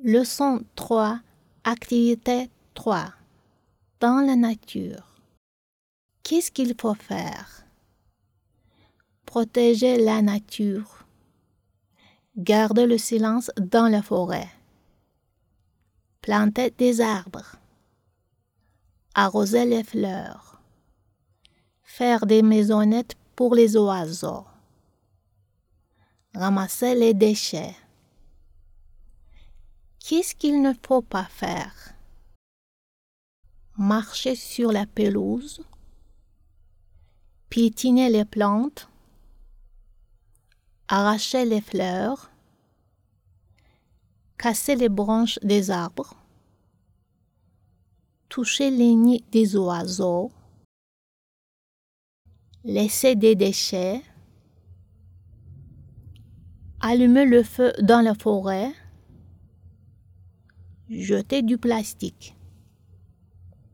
Leçon 3, activité 3. Dans la nature. Qu'est-ce qu'il faut faire? Protéger la nature. Garder le silence dans la forêt. Planter des arbres. Arroser les fleurs. Faire des maisonnettes pour les oiseaux. Ramasser les déchets. Qu'est-ce qu'il ne faut pas faire? Marcher sur la pelouse. Piétiner les plantes. Arracher les fleurs. Casser les branches des arbres. Toucher les nids des oiseaux. Laisser des déchets. Allumer le feu dans la forêt. Jeter du plastique.